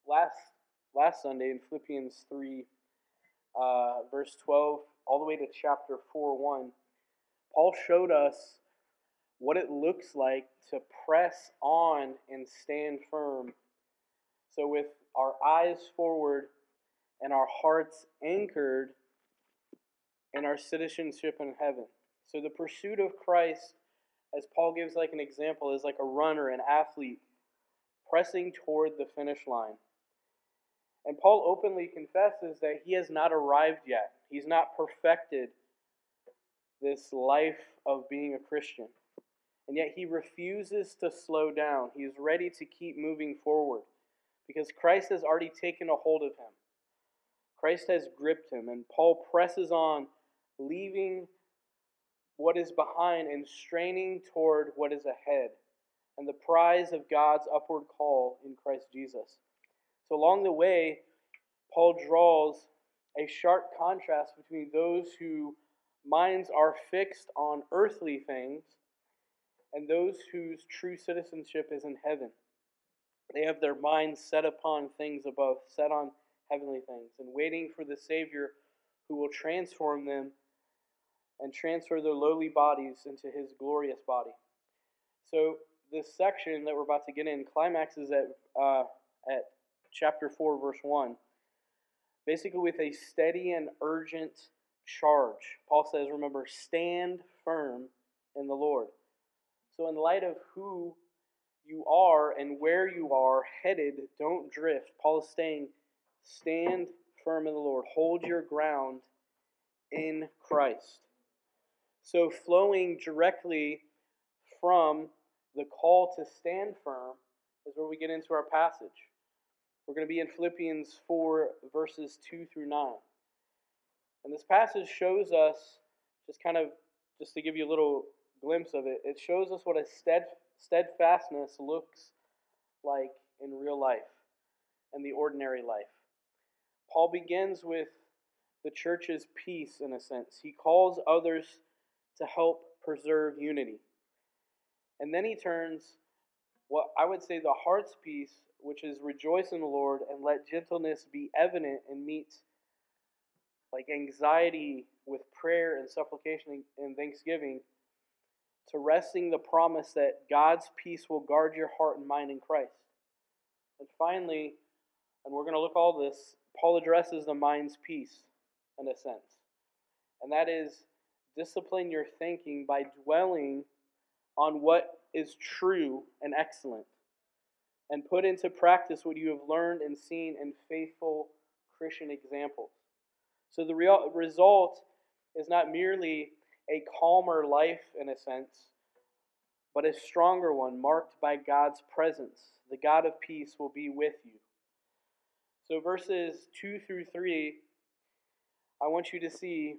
last last Sunday in Philippians 3, verse 12, all the way to chapter 4:1, Paul showed us what it looks like to press on and stand firm. So, with our eyes forward and our hearts anchored in our citizenship in heaven. So, the pursuit of Christ, as Paul gives like an example, is like a runner, an athlete, pressing toward the finish line. And Paul openly confesses that he has not arrived yet. He's not perfected this life of being a Christian. And yet he refuses to slow down. He is ready to keep moving forward because Christ has already taken a hold of him. Christ has gripped him, and Paul presses on, leaving what is behind and straining toward what is ahead, and the prize of God's upward call in Christ Jesus. So along the way, Paul draws a sharp contrast between those whose minds are fixed on earthly things and those whose true citizenship is in heaven. They have their minds set upon things above, set on heavenly things, and waiting for the Savior who will transform them and transfer their lowly bodies into his glorious body. So this section that we're about to get in climaxes at chapter 4, verse 1, basically with a steady and urgent charge. Paul says, remember, stand firm in the Lord. So in light of who you are and where you are headed, don't drift. Paul is saying, stand firm in the Lord. Hold your ground in Christ. So flowing directly from the call to stand firm is where we get into our passage. We're going to be in Philippians 4, verses 2 through 9. And this passage shows us, just to give you a little glimpse of it, it shows us what a steadfastness looks like in real life, in the ordinary life. Paul begins with the church's peace, in a sense. He calls others to help preserve unity. And then he turns what I would say the heart's peace, which is rejoice in the Lord and let gentleness be evident, and meet like anxiety with prayer and supplication and thanksgiving, to resting the promise that God's peace will guard your heart and mind in Christ. And finally, and we're going to look all this, Paul addresses the mind's peace in a sense. And that is, discipline your thinking by dwelling on what is true and excellent, and put into practice what you have learned and seen in faithful Christian examples. So the result is not merely a calmer life in a sense, but a stronger one marked by God's presence. The God of peace will be with you. So verses 2 through 3, I want you to see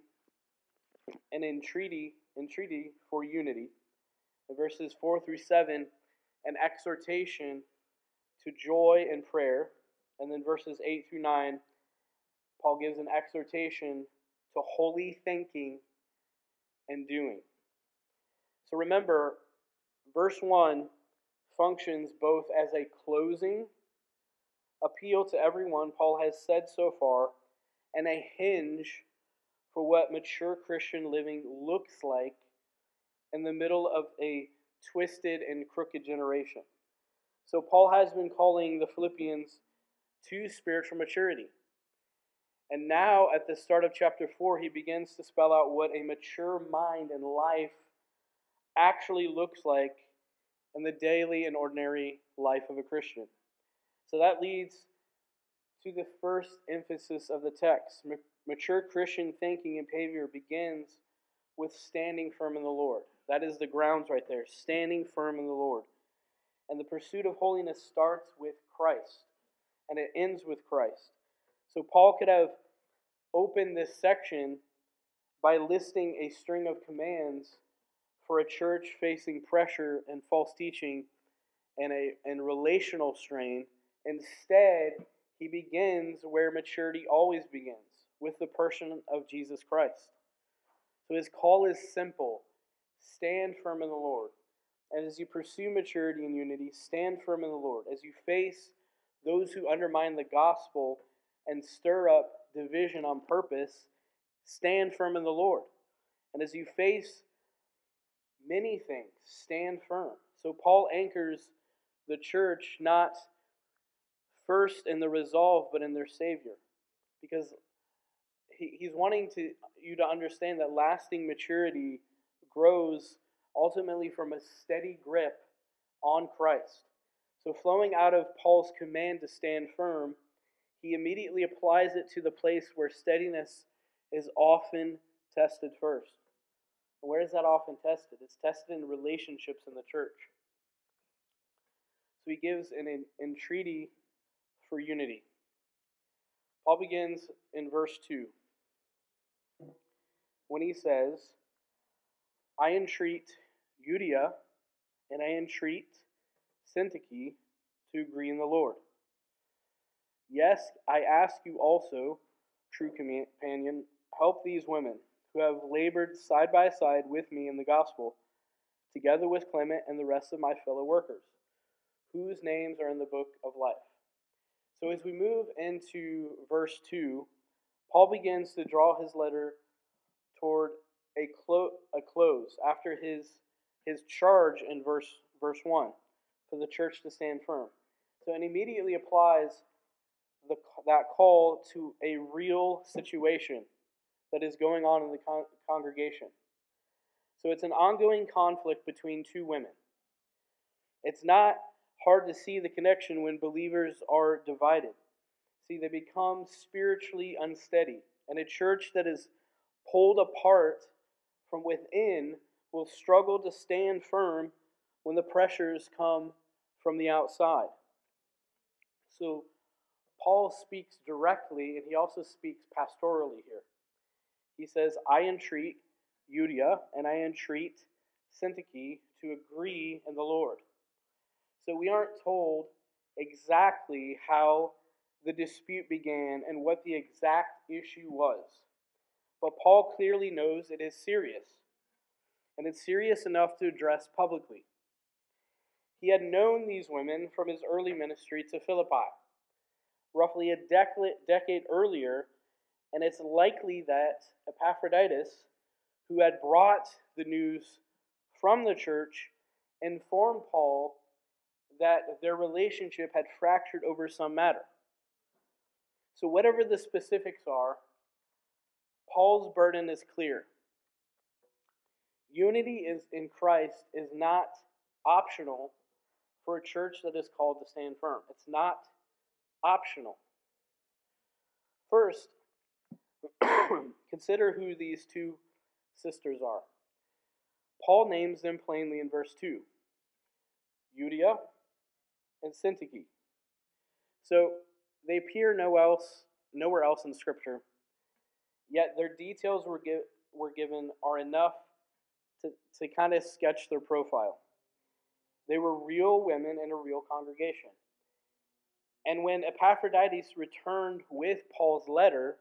an entreaty for unity. And verses 4 through 7, an exhortation to joy and prayer. And then verses 8 through 9, Paul gives an exhortation to holy thinking and doing. So remember, verse 1 functions both as a closing appeal to everyone Paul has said so far, and a hinge for what mature Christian living looks like in the middle of a twisted and crooked generation. So Paul has been calling the Philippians to spiritual maturity. And now at the start of chapter 4, he begins to spell out what a mature mind and life actually looks like in the daily and ordinary life of a Christian. So that leads to the first emphasis of the text. Mature Christian thinking and behavior begins with standing firm in the Lord. That is the grounds right there, standing firm in the Lord. And the pursuit of holiness starts with Christ, and it ends with Christ. So Paul could have opened this section by listing a string of commands for a church facing pressure and false teaching and relational strain. Instead, he begins where maturity always begins, with the person of Jesus Christ. So his call is simple: stand firm in the Lord. And as you pursue maturity and unity, stand firm in the Lord. As you face those who undermine the gospel and stir up division on purpose, stand firm in the Lord. And as you face many things, stand firm. So Paul anchors the church not first in the resolve, but in their Savior. Because he's wanting you to understand that lasting maturity grows ultimately from a steady grip on Christ. So flowing out of Paul's command to stand firm, he immediately applies it to the place where steadiness is often tested first. And where is that often tested? It's tested in relationships in the church. So he gives an entreaty for unity. Paul begins in verse 2 when he says, I entreat Euodia and I entreat Syntyche to agree in the Lord. Yes, I ask you also, true companion, help these women who have labored side by side with me in the gospel, together with Clement and the rest of my fellow workers, whose names are in the book of life. So as we move into verse 2, Paul begins to draw his letter toward a close after his charge in verse 1 for the church to stand firm. So it immediately applies that call to a real situation that is going on in the congregation. So it's an ongoing conflict between two women. It's not hard to see the connection when believers are divided. See, they become spiritually unsteady, and a church that is pulled apart from within will struggle to stand firm when the pressures come from the outside. So Paul speaks directly, and he also speaks pastorally here. He says, I entreat Euodia and I entreat Syntyche to agree in the Lord. So we aren't told exactly how the dispute began and what the exact issue was. But Paul clearly knows it is serious, and it's serious enough to address publicly. He had known these women from his early ministry to Philippi, roughly a decade earlier, and it's likely that Epaphroditus, who had brought the news from the church, informed Paul that their relationship had fractured over some matter. So whatever the specifics are, Paul's burden is clear. Unity in Christ is not optional for a church that is called to stand firm. It's not optional. First, consider who these two sisters are. Paul names them plainly in verse 2. Euodia and Syntyche. So they appear nowhere else in Scripture, yet their details were given are enough to kind of sketch their profile. They were real women in a real congregation. And when Epaphroditus returned with Paul's letter,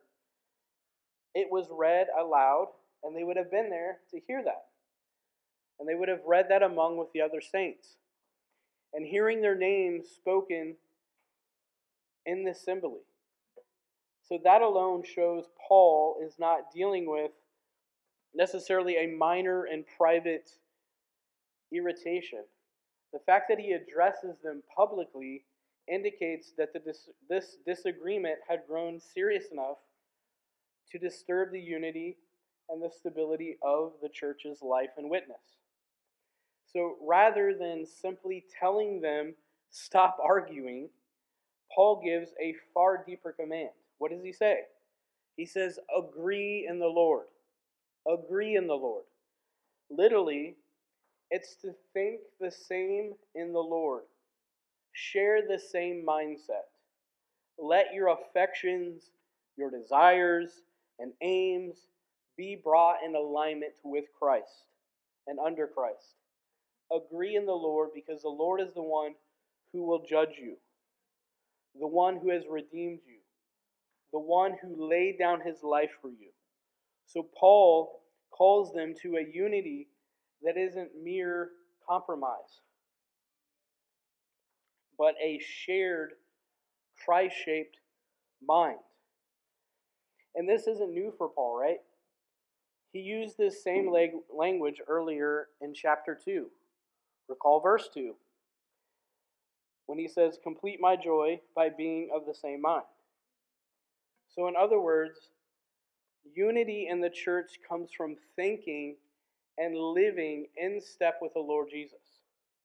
it was read aloud, and they would have been there to hear that. And they would have read that among with the other saints. And hearing their names spoken in this assembly. So that alone shows Paul is not dealing with necessarily a minor and private irritation. The fact that he addresses them publicly indicates that this disagreement had grown serious enough to disturb the unity and the stability of the church's life and witness. So rather than simply telling them, stop arguing, Paul gives a far deeper command. What does he say? He says, agree in the Lord. Agree in the Lord. Literally, it's to think the same in the Lord. Share the same mindset. Let your affections, your desires, and aims be brought in alignment with Christ and under Christ. Agree in the Lord, because the Lord is the one who will judge you, the one who has redeemed you, the one who laid down his life for you. So Paul calls them to a unity that isn't mere compromise, but a shared Christ-shaped mind. And this isn't new for Paul, right? He used this same language earlier in chapter 2. Recall verse 2, when he says, "Complete my joy by being of the same mind." So in other words, unity in the church comes from thinking and living in step with the Lord Jesus.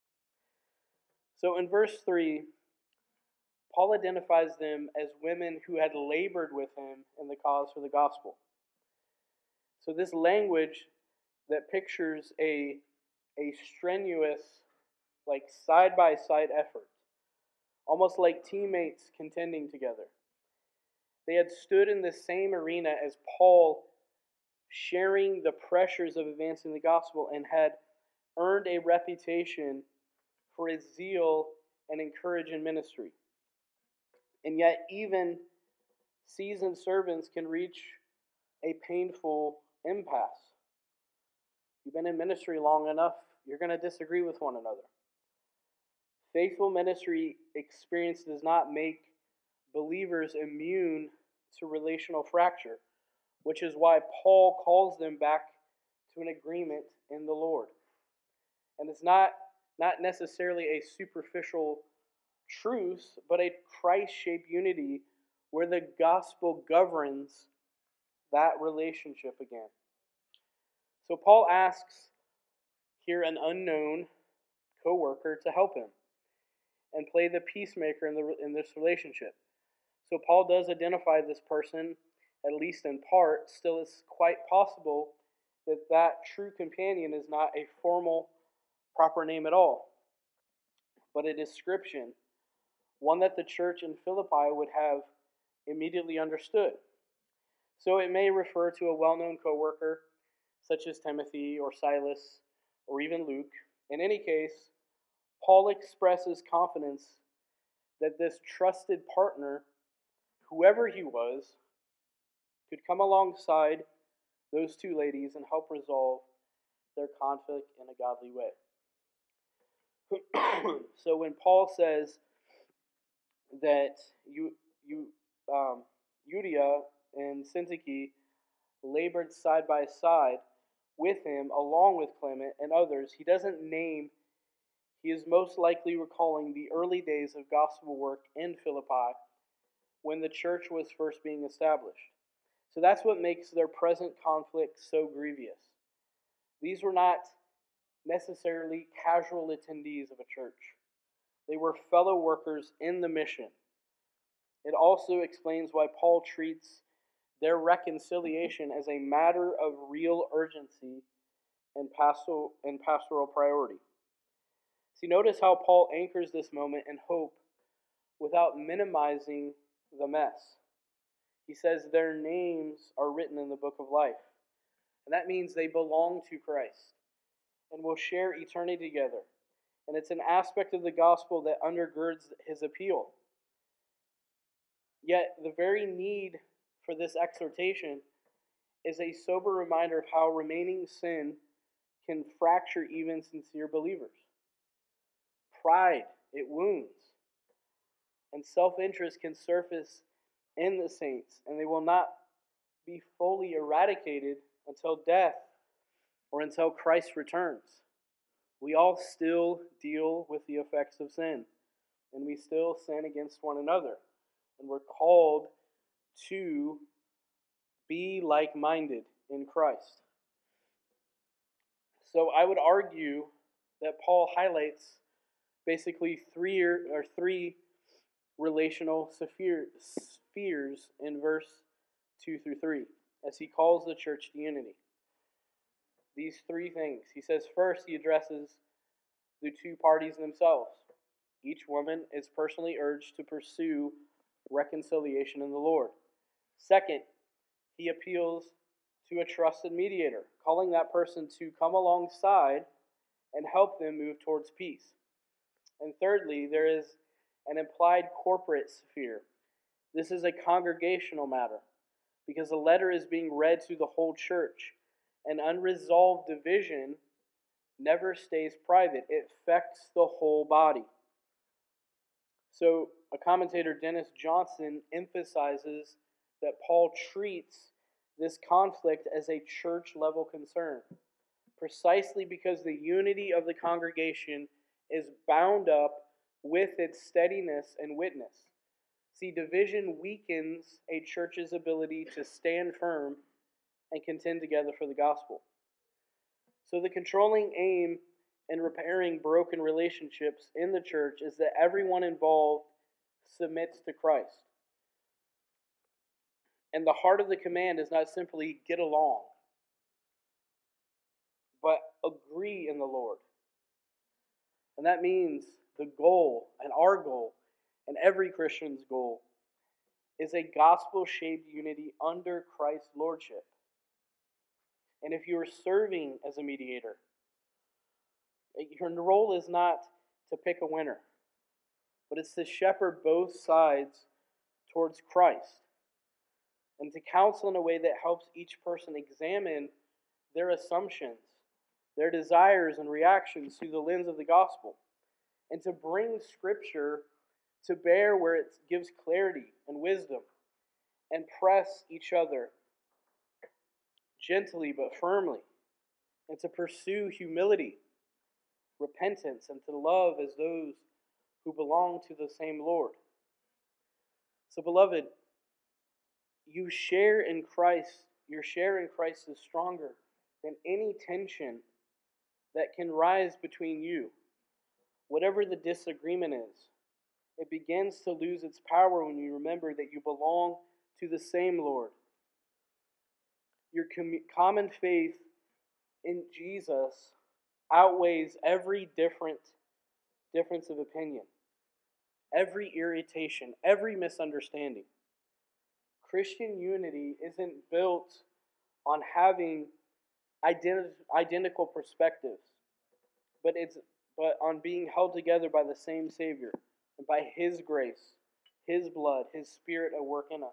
So in verse 3, Paul identifies them as women who had labored with him in the cause for the gospel. So this language that pictures a strenuous, like side-by-side effort, almost like teammates contending together. They had stood in the same arena as Paul, sharing the pressures of advancing the gospel, and had earned a reputation for his zeal and encourage in ministry. And yet, even seasoned servants can reach a painful impasse. If you've been in ministry long enough, you're going to disagree with one another. Faithful ministry experience does not make believers immune to relational fracture, which is why Paul calls them back to an agreement in the Lord. And it's not necessarily a superficial truce, but a Christ-shaped unity where the gospel governs that relationship again. So Paul asks here an unknown co-worker to help him and play the peacemaker in this relationship. So Paul does identify this person, at least in part. Still, it's quite possible that true companion is not a formal, proper name at all, but a description, one that the church in Philippi would have immediately understood. So it may refer to a well-known co-worker, such as Timothy or Silas or even Luke. In any case, Paul expresses confidence that this trusted partner, whoever he was, could come alongside those two ladies and help resolve their conflict in a godly way. So when Paul says that Euodia and Syntyche labored side by side with him, along with Clement and others, he doesn't name. He is most likely recalling the early days of gospel work in Philippi when the church was first being established. So that's what makes their present conflict so grievous. These were not necessarily casual attendees of a church. They were fellow workers in the mission. It also explains why Paul treats their reconciliation as a matter of real urgency and pastoral priority. See, notice how Paul anchors this moment in hope without minimizing the mess. He says their names are written in the book of life. And that means they belong to Christ and will share eternity together. And it's an aspect of the gospel that undergirds his appeal. Yet the very need for this exhortation is a sober reminder of how remaining sin can fracture even sincere believers. Pride, it wounds. And self-interest can surface in the saints, and they will not be fully eradicated until death or until Christ returns. We all still deal with the effects of sin, and we still sin against one another. And we're called to be like-minded in Christ. So I would argue that Paul highlights basically three relational spheres in verse 2 through 3, as he calls the church to unity. These three things. He says first, he addresses the two parties themselves. Each woman is personally urged to pursue reconciliation in the Lord. Second, he appeals to a trusted mediator, calling that person to come alongside and help them move towards peace. And thirdly, there is an implied corporate sphere. This is a congregational matter because the letter is being read to the whole church. An unresolved division never stays private. It affects the whole body. So a commentator, Dennis Johnson, emphasizes that Paul treats this conflict as a church-level concern, precisely because the unity of the congregation is bound up with its steadiness and witness. See, division weakens a church's ability to stand firm and contend together for the gospel. So the controlling aim in repairing broken relationships in the church is that everyone involved submits to Christ. And the heart of the command is not simply get along, but agree in the Lord. And that means the goal, and our goal, and every Christian's goal, is a gospel-shaped unity under Christ's lordship. And if you are serving as a mediator, your role is not to pick a winner, but it's to shepherd both sides towards Christ and to counsel in a way that helps each person examine their assumptions, their desires and reactions through the lens of the gospel, and to bring Scripture to bear where it gives clarity and wisdom, and press each other gently but firmly, and to pursue humility, repentance, and to love as those who belong to the same Lord. So, beloved, your share in Christ is stronger than any tension that can rise between you. Whatever the disagreement is, it begins to lose its power when you remember that you belong to the same Lord. Your common faith in Jesus outweighs every difference of opinion, every irritation, every misunderstanding. Christian unity isn't built on having identical perspectives, but on being held together by the same Savior and by His grace, His blood, His Spirit at work in us.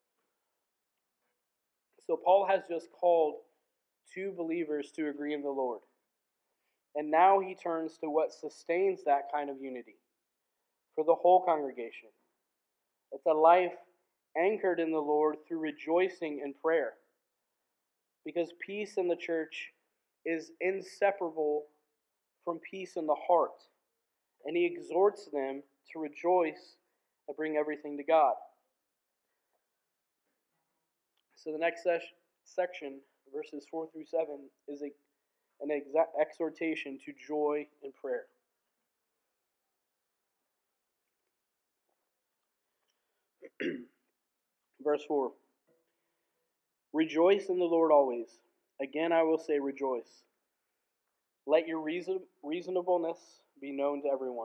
So Paul has just called two believers to agree in the Lord. And now he turns to what sustains that kind of unity for the whole congregation. It's a life anchored in the Lord through rejoicing in prayer. Because peace in the church is inseparable from peace in the heart. And he exhorts them to rejoice and bring everything to God. So the next section, verses 4 through 7, is an exhortation to joy in prayer. Verse 4. Rejoice in the Lord always. Again I will say rejoice. Let your reasonableness be known to everyone.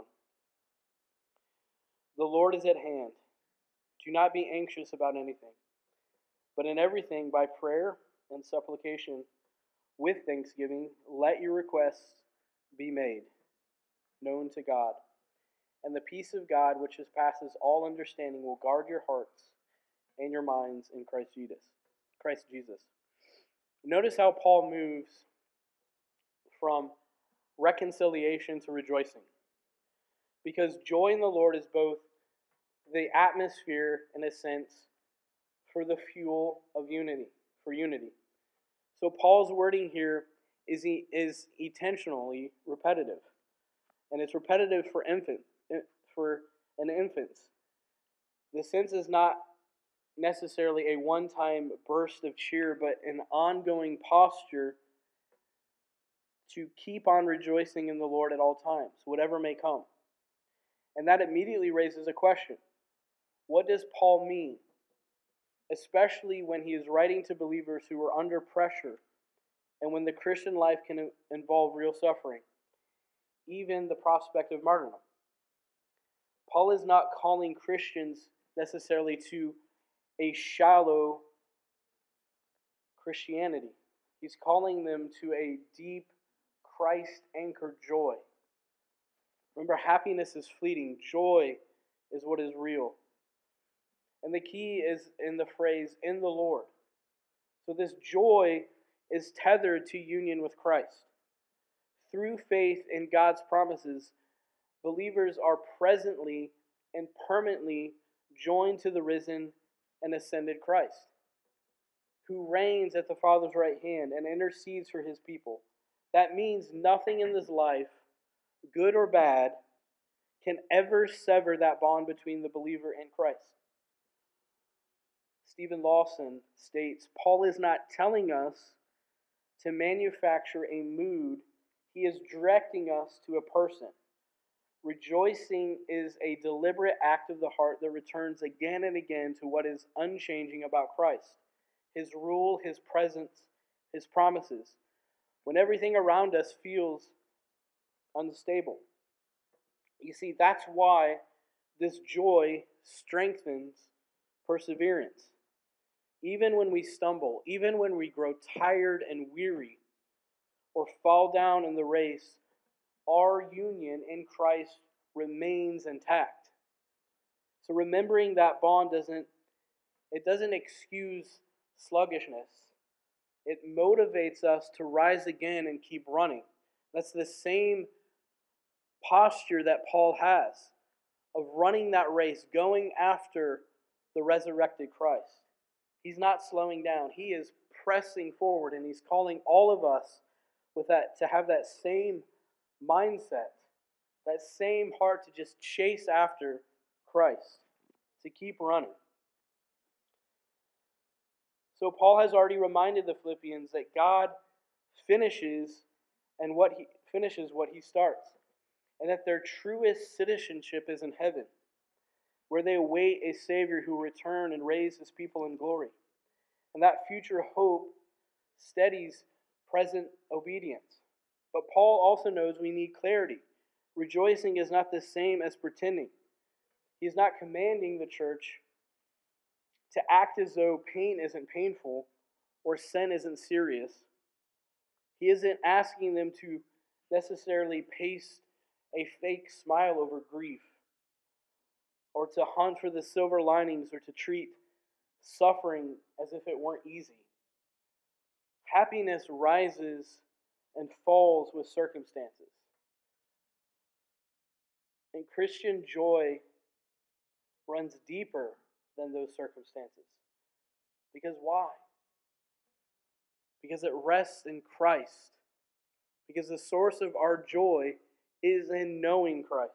The Lord is at hand. Do not be anxious about anything, but in everything by prayer and supplication with thanksgiving, let your requests be made known to God. And the peace of God, which passes all understanding, will guard your hearts and your minds in Christ Jesus. Notice how Paul moves from reconciliation to rejoicing. Because joy in the Lord is both the atmosphere, in a sense, for the fuel of unity, for unity. So Paul's wording here is intentionally repetitive. And it's repetitive for an infant. The sense is not necessarily a one-time burst of cheer, but an ongoing posture to keep on rejoicing in the Lord at all times, whatever may come. And that immediately raises a question. What does Paul mean? Especially when he is writing to believers who are under pressure and when the Christian life can involve real suffering, even the prospect of martyrdom. Paul is not calling Christians necessarily to a shallow Christianity. He's calling them to a deep, Christ-anchored joy. Remember, happiness is fleeting. Joy is what is real. And the key is in the phrase, in the Lord. So this joy is tethered to union with Christ. Through faith in God's promises, believers are presently and permanently joined to the risen and ascended Christ, who reigns at the Father's right hand and intercedes for his people. That means nothing in this life, good or bad, can ever sever that bond between the believer and Christ. Stephen Lawson states, Paul is not telling us to manufacture a mood. He is directing us to a person. Rejoicing is a deliberate act of the heart that returns again and again to what is unchanging about Christ, his rule, his presence, his promises, when everything around us feels unstable. You see, that's why this joy strengthens perseverance. Even when we stumble, even when we grow tired and weary, or fall down in the race, our union in Christ remains intact. So remembering that bond doesn't excuse sluggishness. It motivates us to rise again and keep running. That's the same posture that Paul has of running that race, going after the resurrected Christ. He's not slowing down. He is pressing forward, and he's calling all of us with that to have that same mindset, that same heart to just chase after Christ, to keep running. So Paul has already reminded the Philippians that God finishes what he starts, and that their truest citizenship is in heaven, where they await a Savior who will return and raise his people in glory. And that future hope steadies present obedience. But Paul also knows we need clarity. Rejoicing is not the same as pretending. He is not commanding the church to act as though pain isn't painful or sin isn't serious. He isn't asking them to necessarily paste a fake smile over grief, or to hunt for the silver linings, or to treat suffering as if it weren't easy. Happiness rises and falls with circumstances. And Christian joy runs deeper than those circumstances. Because why? Because it rests in Christ. Because the source of our joy is in knowing Christ.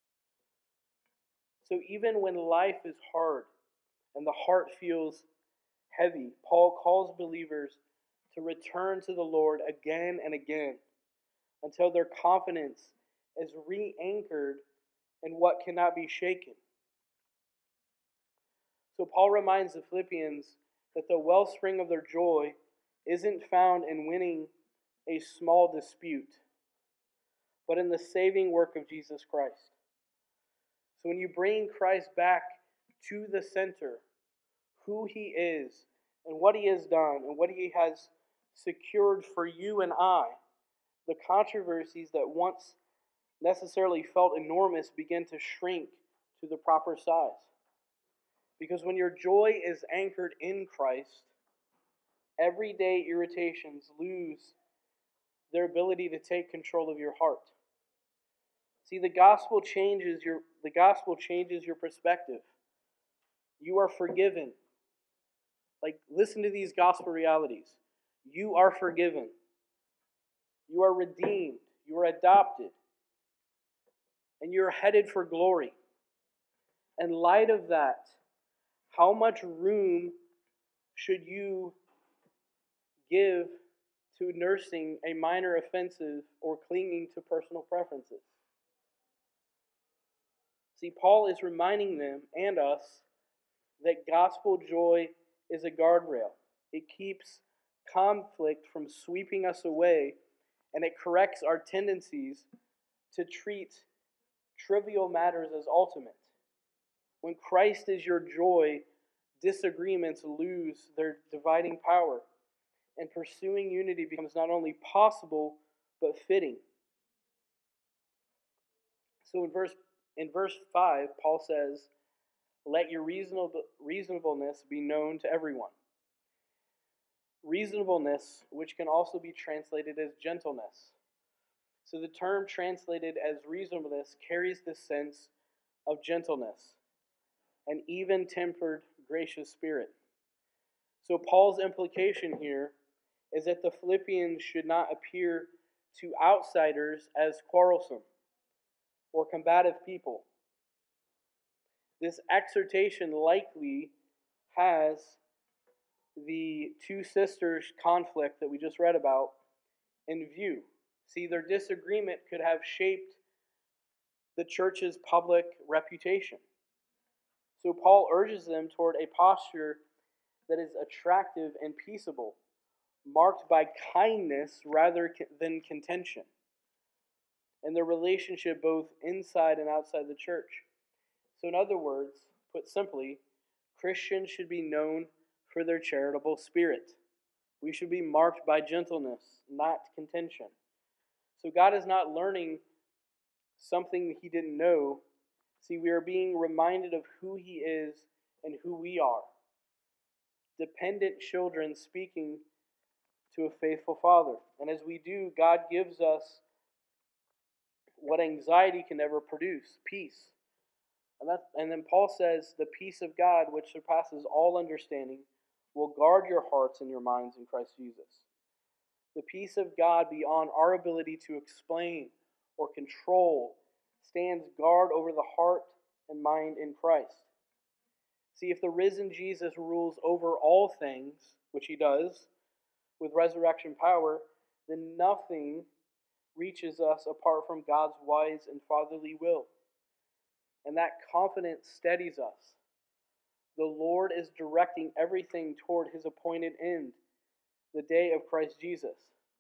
So even when life is hard and the heart feels heavy, Paul calls believers to return to the Lord again and again until their confidence is re-anchored in what cannot be shaken. So Paul reminds the Philippians that the wellspring of their joy isn't found in winning a small dispute, but in the saving work of Jesus Christ. So when you bring Christ back to the center, who he is and what he has done and what he has secured for you and I, the controversies that once necessarily felt enormous begin to shrink to the proper size. Because when your joy is anchored in Christ, everyday irritations lose their ability to take control of your heart. See, the gospel changes your perspective. You are forgiven. Like, listen to these gospel realities. You are forgiven. You are redeemed. You are adopted. And you're headed for glory. In light of that, how much room should you give to nursing a minor offensive or clinging to personal preferences? See, Paul is reminding them and us that gospel joy is a guardrail. It keeps conflict from sweeping us away, and it corrects our tendencies to treat trivial matters as ultimate. When Christ is your joy, disagreements lose their dividing power, and pursuing unity becomes not only possible, but fitting. So in verse 5, Paul says, "Let your reasonableness be known to everyone." Reasonableness, which can also be translated as gentleness. So the term translated as reasonableness carries the sense of gentleness, an even-tempered, gracious spirit. So Paul's implication here is that the Philippians should not appear to outsiders as quarrelsome or combative people. This exhortation likely has the two sisters' conflict that we just read about in view. See, their disagreement could have shaped the church's public reputation. So Paul urges them toward a posture that is attractive and peaceable, marked by kindness rather than contention, and their relationship both inside and outside the church. So in other words, put simply, Christians should be known for their charitable spirit. We should be marked by gentleness, not contention. So God is not learning something he didn't know. See, we are being reminded of who he is and who we are. Dependent children speaking to a faithful Father. And as we do, God gives us what anxiety can never produce, peace. And then Paul says, the peace of God, which surpasses all understanding, will guard your hearts and your minds in Christ Jesus. The peace of God beyond our ability to explain or control stands guard over the heart and mind in Christ. See, if the risen Jesus rules over all things, which he does, with resurrection power, then nothing reaches us apart from God's wise and fatherly will. And that confidence steadies us. The Lord is directing everything toward his appointed end, the day of Christ Jesus.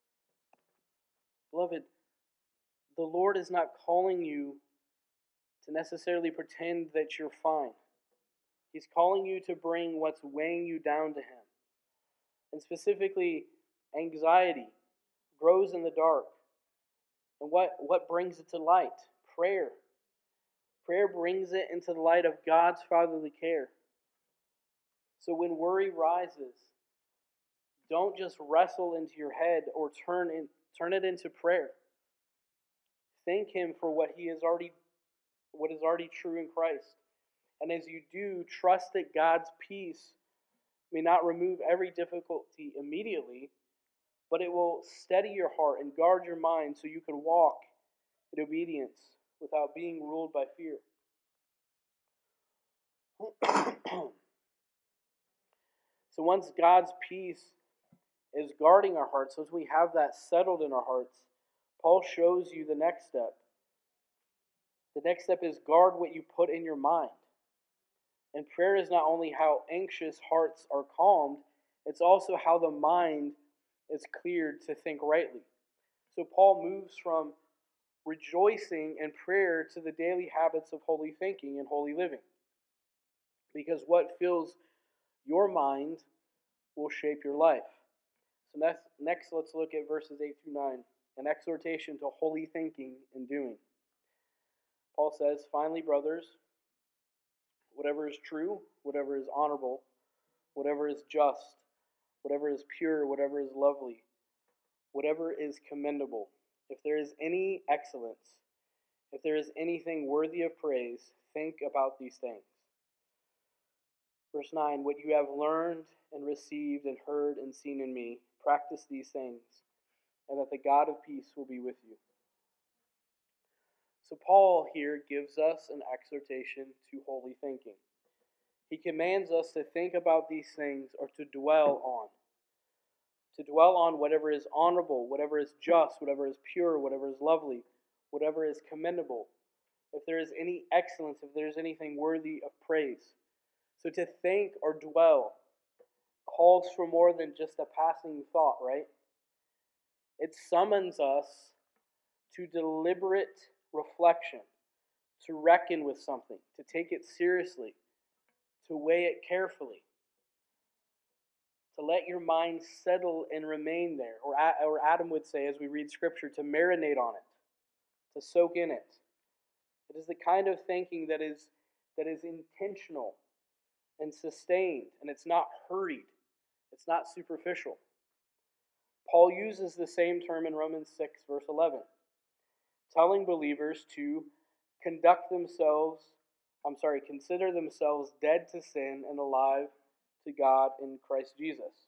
Beloved, the Lord is not calling you to necessarily pretend that you're fine. He's calling you to bring what's weighing you down to him. And specifically, anxiety grows in the dark. And what brings it to light? Prayer. Prayer brings it into the light of God's fatherly care. So when worry rises, don't just wrestle into your head or turn it into prayer. Thank him for what is already true in Christ. And as you do, trust that God's peace may not remove every difficulty immediately, but it will steady your heart and guard your mind so you can walk in obedience without being ruled by fear. So once God's peace is guarding our hearts, once we have that settled in our hearts, Paul shows you the next step. The next step is guard what you put in your mind. And prayer is not only how anxious hearts are calmed, it's also how the mind is cleared to think rightly. So Paul moves from rejoicing and prayer to the daily habits of holy thinking and holy living. Because what fills your mind will shape your life. So next let's look at verses 8 through 9, an exhortation to holy thinking and doing. Paul says, finally, brothers, whatever is true, whatever is honorable, whatever is just, whatever is pure, whatever is lovely, whatever is commendable, if there is any excellence, if there is anything worthy of praise, think about these things. Verse 9, what you have learned and received and heard and seen in me, practice these things, and that the God of peace will be with you. So Paul here gives us an exhortation to holy thinking. He commands us to think about these things or to dwell on. To dwell on whatever is honorable, whatever is just, whatever is pure, whatever is lovely, whatever is commendable. If there is any excellence, if there is anything worthy of praise. So to think or dwell calls for more than just a passing thought, right? It summons us to deliberate reflection, to reckon with something, to take it seriously, to weigh it carefully, to let your mind settle and remain there, or Adam would say, as we read Scripture, to marinate on it, to soak in it. It is the kind of thinking that is intentional and sustained, and it's not hurried. It's not superficial. Paul uses the same term in Romans 6, verse 11, telling believers to conduct themselves consider themselves dead to sin and alive to God in Christ Jesus.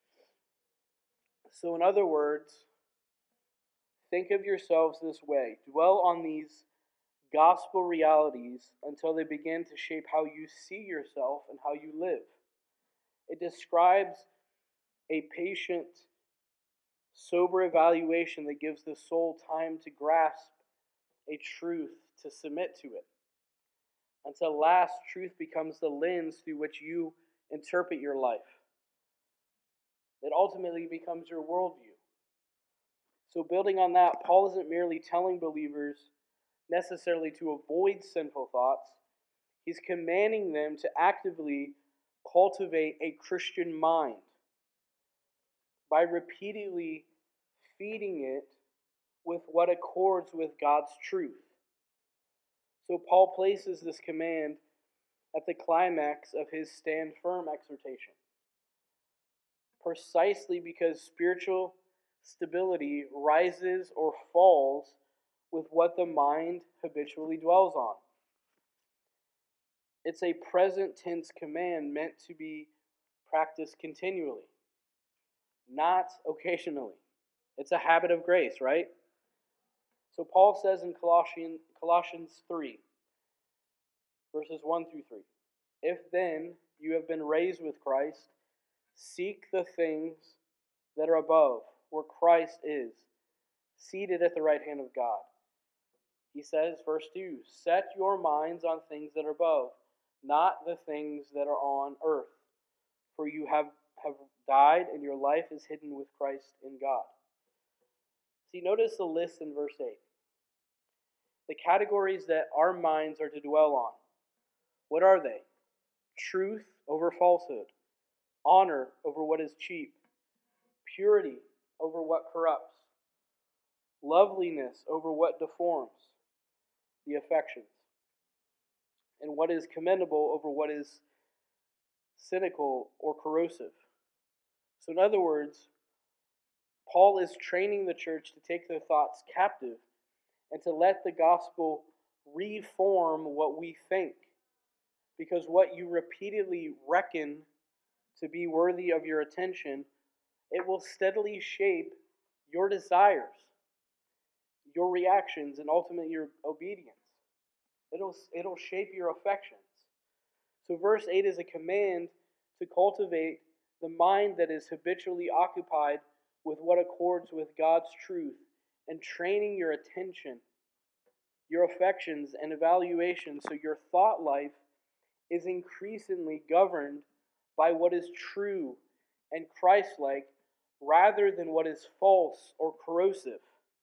So in other words, think of yourselves this way. Dwell on these gospel realities until they begin to shape how you see yourself and how you live. It describes a patient, sober evaluation that gives the soul time to grasp a truth, to submit to it. Until last, truth becomes the lens through which you interpret your life. It ultimately becomes your worldview. So building on that, Paul isn't merely telling believers necessarily to avoid sinful thoughts. He's commanding them to actively cultivate a Christian mind by repeatedly feeding it with what accords with God's truth. So Paul places this command at the climax of his stand firm exhortation, precisely because spiritual stability rises or falls with what the mind habitually dwells on. It's a present tense command meant to be practiced continually, not occasionally. It's a habit of grace, right? So Paul says in Colossians 3, verses 1 through 3, if then you have been raised with Christ, seek the things that are above, where Christ is, seated at the right hand of God. He says, verse 2, set your minds on things that are above, not the things that are on earth. For you have died, and your life is hidden with Christ in God. See, notice the list in verse 8. The categories that our minds are to dwell on. What are they? Truth over falsehood. Honor over what is cheap. Purity over what corrupts. Loveliness over what deforms. The affections. And what is commendable over what is cynical or corrosive. So in other words, Paul is training the church to take their thoughts captive and to let the gospel reform what we think. Because what you repeatedly reckon to be worthy of your attention, it will steadily shape your desires, your reactions, and ultimately your obedience. It'll shape your affections. So verse 8 is a command to cultivate the mind that is habitually occupied with what accords with God's truth, and training your attention, your affections, and evaluation so your thought life is increasingly governed by what is true and Christ-like rather than what is false or corrosive.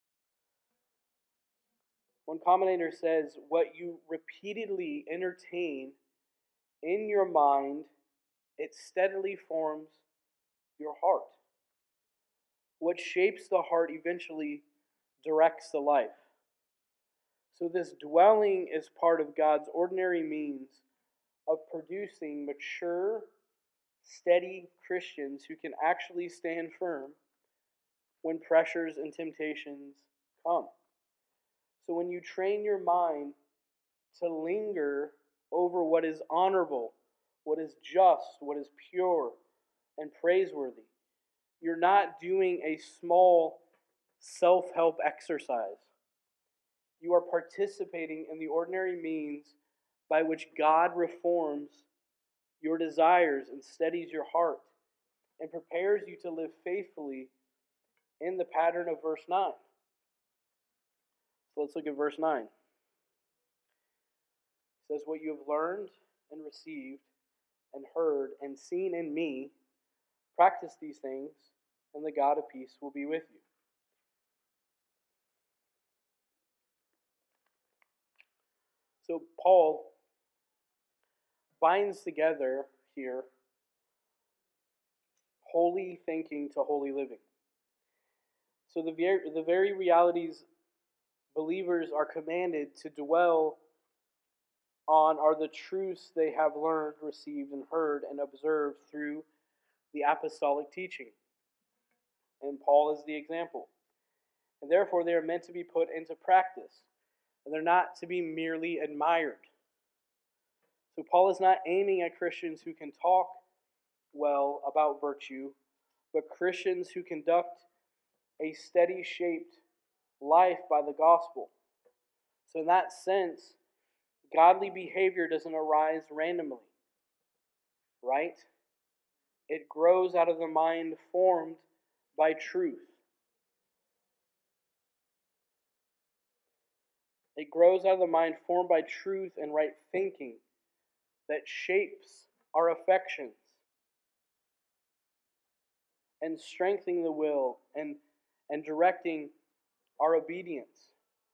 One commentator says, what you repeatedly entertain in your mind, it steadily forms your heart. What shapes the heart eventually directs the life. So this dwelling is part of God's ordinary means of producing mature, steady Christians who can actually stand firm when pressures and temptations come. So when you train your mind to linger over what is honorable, what is just, what is pure and praiseworthy, you're not doing a small self-help exercise. You are participating in the ordinary means by which God reforms your desires and steadies your heart and prepares you to live faithfully in the pattern of verse 9. So let's look at verse 9. It says, what you have learned and received and heard and seen in me, practice these things, and the God of peace will be with you. So Paul binds together here holy thinking to holy living. So the very realities believers are commanded to dwell on are the truths they have learned, received, and heard, and observed through the apostolic teaching. And Paul is the example. And therefore they are meant to be put into practice. And they're not to be merely admired. So Paul is not aiming at Christians who can talk well about virtue, but Christians who conduct a steady shaped life by the gospel. So in that sense, godly behavior doesn't arise randomly, right? It grows out of the mind formed by truth. It grows out of the mind formed by truth and right thinking that shapes our affections and strengthening the will and directing our obedience.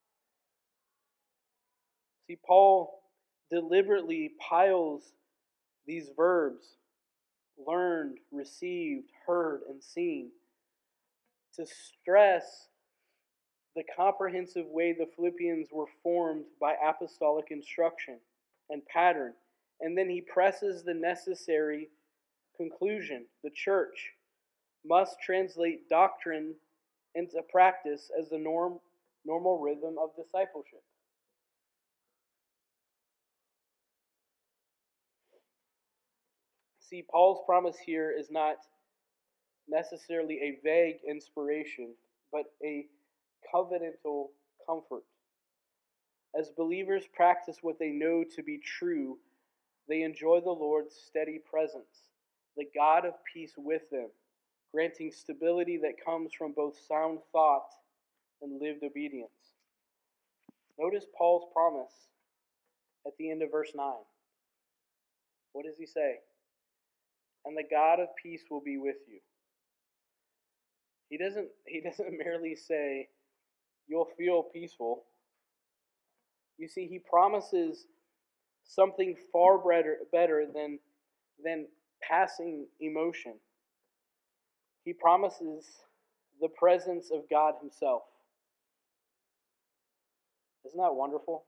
See, Paul deliberately piles these verbs, learned, received, heard, and seen, to stress the comprehensive way the Philippians were formed by apostolic instruction and pattern. And then he presses the necessary conclusion. The church must translate doctrine into practice as the normal rhythm of discipleship. See, Paul's promise here is not necessarily a vague inspiration, but a covenantal comfort. As believers practice what they know to be true, they enjoy the Lord's steady presence, the God of peace with them, granting stability that comes from both sound thought and lived obedience. Notice Paul's promise at the end of verse 9. What does he say? And the God of peace will be with you. He doesn't merely say, you'll feel peaceful. You see, he promises something far better than passing emotion. He promises the presence of God himself. Isn't that wonderful?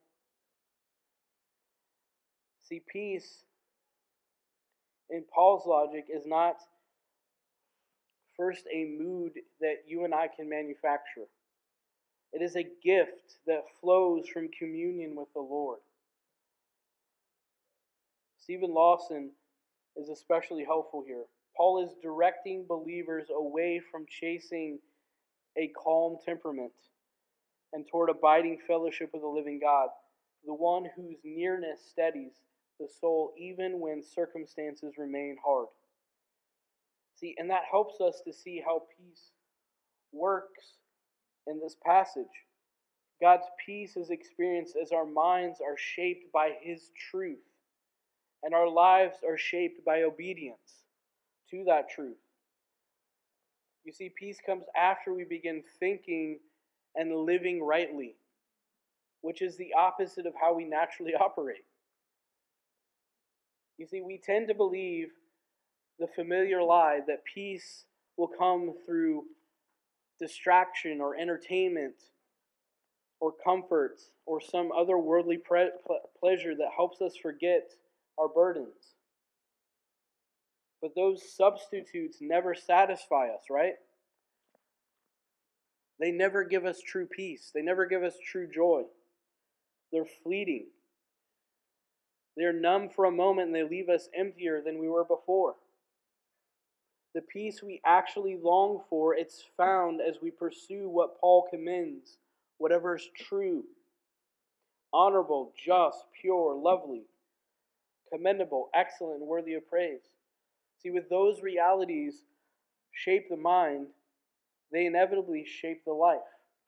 See, peace, in Paul's logic, is not first a mood that you and I can manufacture. It is a gift that flows from communion with the Lord. Stephen Lawson is especially helpful here. Paul is directing believers away from chasing a calm temperament and toward abiding fellowship with the living God, the one whose nearness steadies the soul even when circumstances remain hard. See, and that helps us to see how peace works in this passage. God's peace is experienced as our minds are shaped by his truth, and our lives are shaped by obedience to that truth. You see, peace comes after we begin thinking and living rightly, which is the opposite of how we naturally operate. You see, we tend to believe the familiar lie that peace will come through distraction or entertainment or comfort or some other worldly pleasure that helps us forget our burdens. But those substitutes never satisfy us, right? They never give us true peace. They never give us true joy. They're fleeting. They're numb for a moment and they leave us emptier than we were before. The peace we actually long for, it's found as we pursue what Paul commends, whatever is true, honorable, just, pure, lovely, commendable, excellent, and worthy of praise. See, with those realities shape the mind, they inevitably shape the life.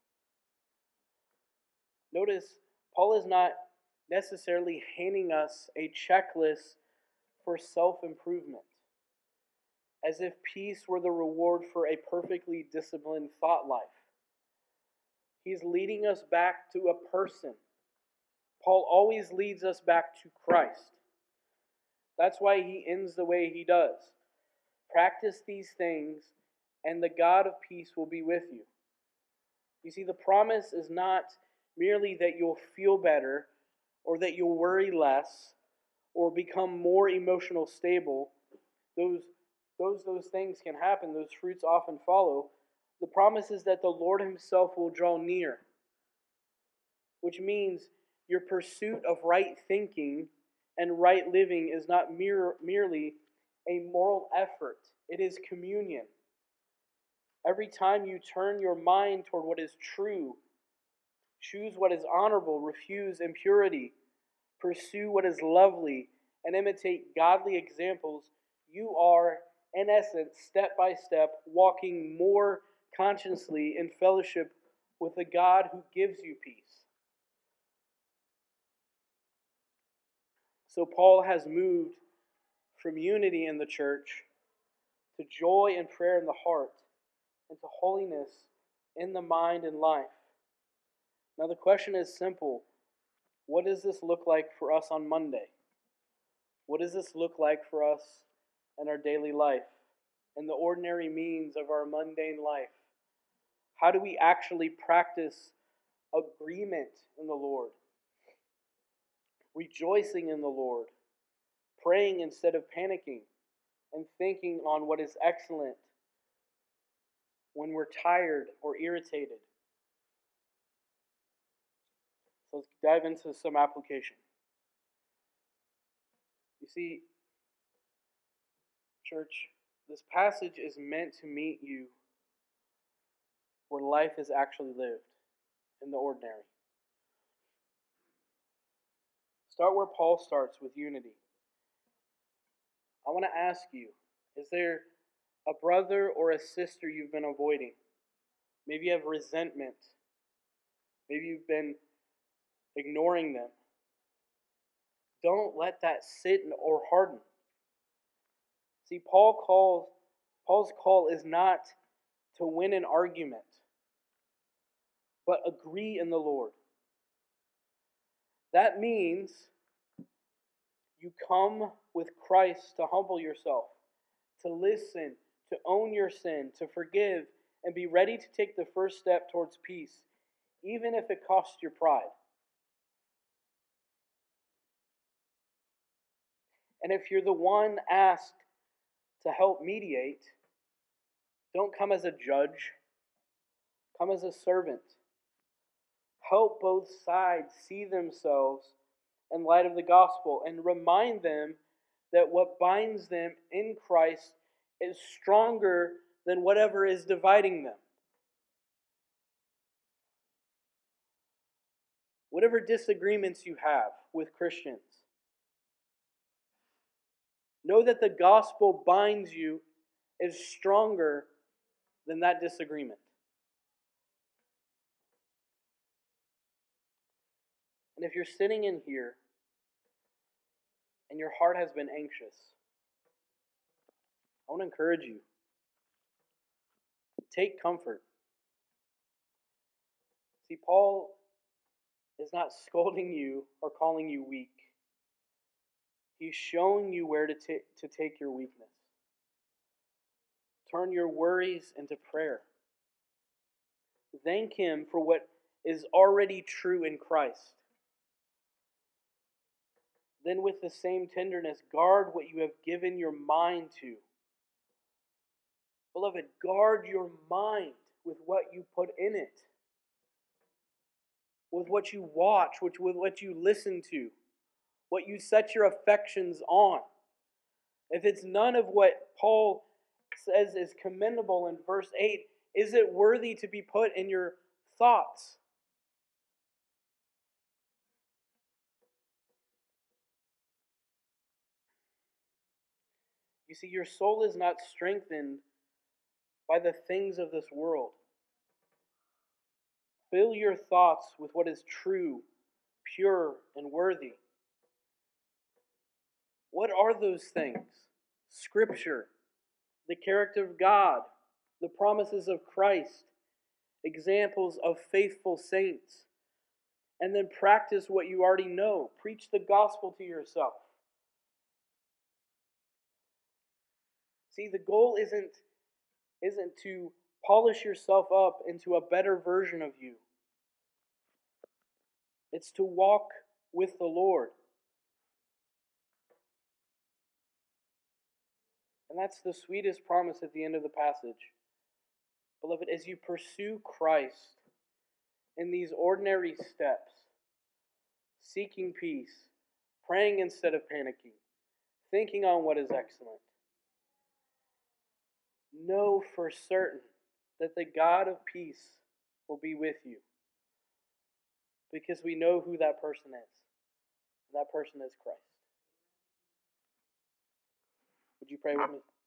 Notice, Paul is not necessarily handing us a checklist for self-improvement, as if peace were the reward for a perfectly disciplined thought life. He's leading us back to a person. Paul always leads us back to Christ. That's why he ends the way he does. Practice these things, and the God of peace will be with you. You see, the promise is not merely that you'll feel better, or that you'll worry less, or become more emotional stable. Those things can happen. Those fruits often follow. The promise is that the Lord himself will draw near, which means your pursuit of right thinking and right living is not merely a moral effort, it is communion. Every time you turn your mind toward what is true, choose what is honorable, refuse impurity, pursue what is lovely, and imitate godly examples, you are, in essence, step by step, walking more consciously in fellowship with the God who gives you peace. So Paul has moved from unity in the church to joy and prayer in the heart, and to holiness in the mind and life. Now the question is simple. What does this look like for us on Monday? What does this look like for us in our daily life, in the ordinary means of our mundane life? How do we actually practice agreement in the Lord? Rejoicing in the Lord, praying instead of panicking, and thinking on what is excellent when we're tired or irritated. So let's dive into some application. You see, church, this passage is meant to meet you where life is actually lived, in the ordinary. Start where Paul starts, with unity. I want to ask you, is there a brother or a sister you've been avoiding? Maybe you have resentment. Maybe you've been ignoring them. Don't let that sit or harden. See, Paul's call is not to win an argument, but agree in the Lord. That means you come with Christ to humble yourself, to listen, to own your sin, to forgive, and be ready to take the first step towards peace, even if it costs your pride. And if you're the one asked to help mediate, don't come as a judge, come as a servant. Help both sides see themselves in light of the gospel and remind them that what binds them in Christ is stronger than whatever is dividing them. Whatever disagreements you have with Christians, know that the gospel binds you is stronger than that disagreement. And if you're sitting in here and your heart has been anxious, I want to encourage you. Take comfort. See, Paul is not scolding you or calling you weak. He's showing you where to take your weakness. Turn your worries into prayer. Thank Him for what is already true in Christ. Then with the same tenderness, guard what you have given your mind to. Beloved, guard your mind with what you put in it, with what you watch, with what you listen to, what you set your affections on. If it's none of what Paul says is commendable in verse 8, is it worthy to be put in your thoughts? You see, your soul is not strengthened by the things of this world. Fill your thoughts with what is true, pure, and worthy. What are those things? Scripture, the character of God, the promises of Christ, examples of faithful saints. And then practice what you already know. Preach the gospel to yourself. See, the goal isn't to polish yourself up into a better version of you. It's to walk with the Lord. And that's the sweetest promise at the end of the passage. Beloved, as you pursue Christ in these ordinary steps, seeking peace, praying instead of panicking, thinking on what is excellent. Know for certain that the God of peace will be with you, because we know who that person is. And that person is Christ. Would you pray with me?